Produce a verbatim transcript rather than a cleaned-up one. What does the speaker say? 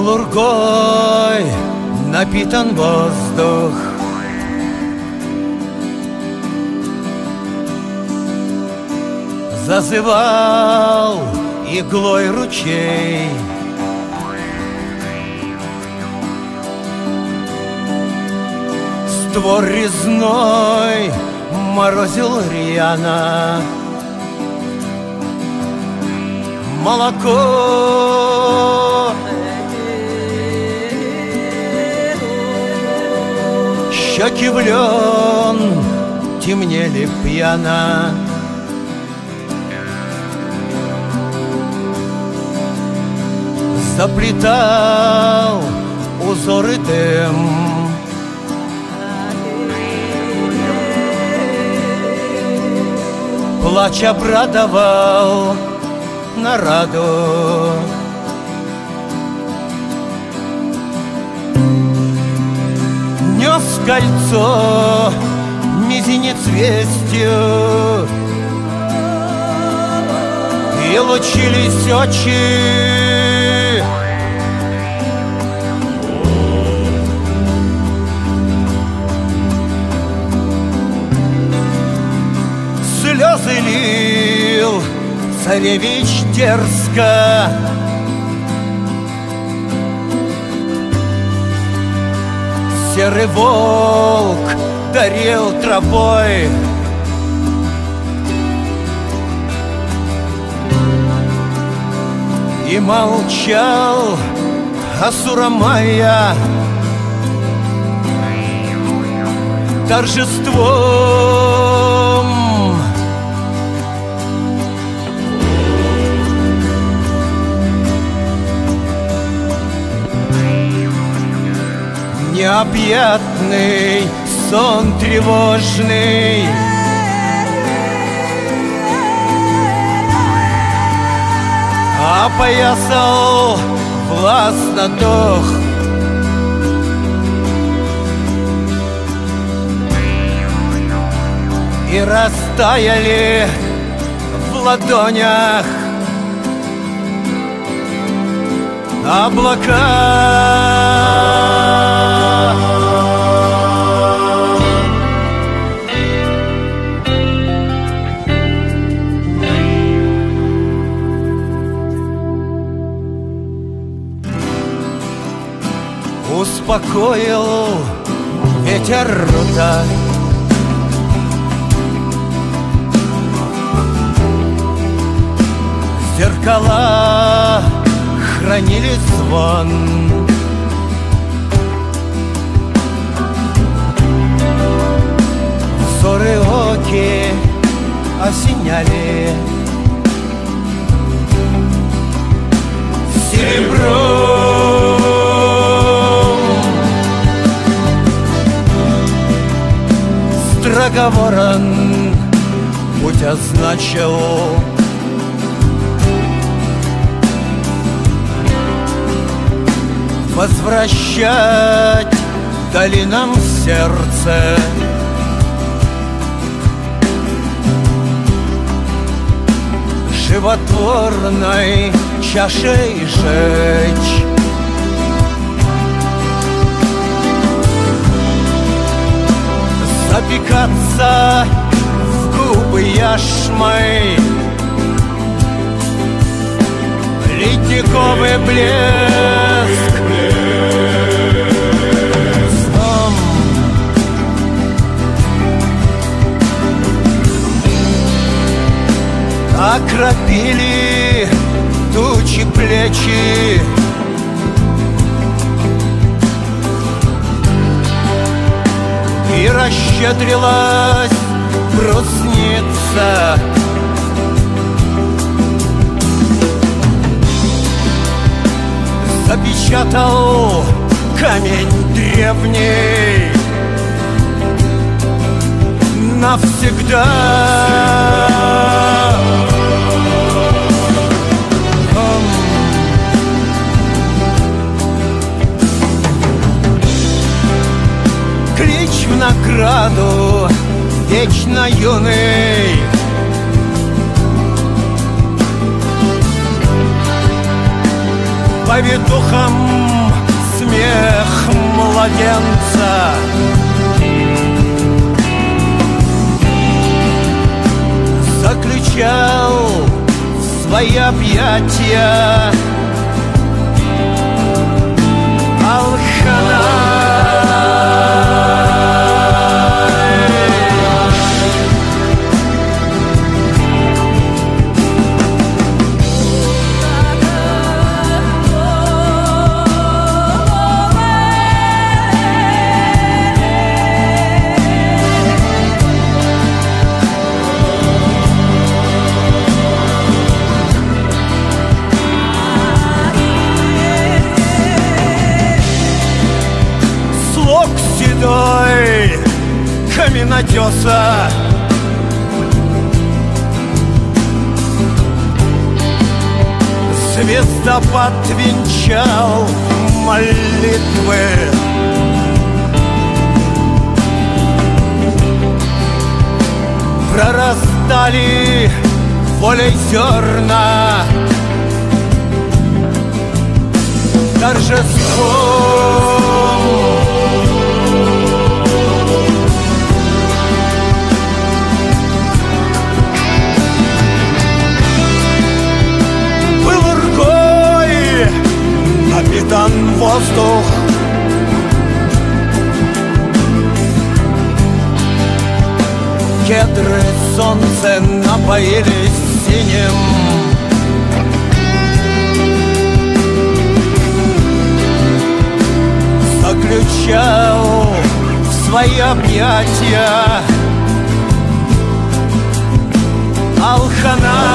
Мелургой напитан воздух, зазывал иглой ручей. Створ резной морозил рьяно, молоко щеки в лен темнели пьяно. Заплетал узоры дым, плач обрадовал нараду. Нес кольцо мизинец вестью, и лучились очи. Слезы лил царевич дерзко, серый волк дарил тропой. И молчал Асура-Майя торжеством. Необъятный сон тревожный опоясал властно дух. И растаяли в ладонях облака. Успокоил ветер рута, зеркала хранили звон. Взоры оки осеняли серебром. Строговорон путь означил, возвращать долинам сердце. Животворной чашей жечь. Запекаться в губы яшмой, ледниковый блеск. Сном окропили тучи плечи, и расщедрилась брусница. Запечатал камень древний навсегда. Клич в награду вечно юный, повитухам смех младенца. Заключал в свои объятия Алханай. Седой каменотеса, звездопад венчал молитвы. Прорастали волей зерна торжеством. Напитан воздух, кедры солнце напоились синим. Заключал в свои объятия Алханай.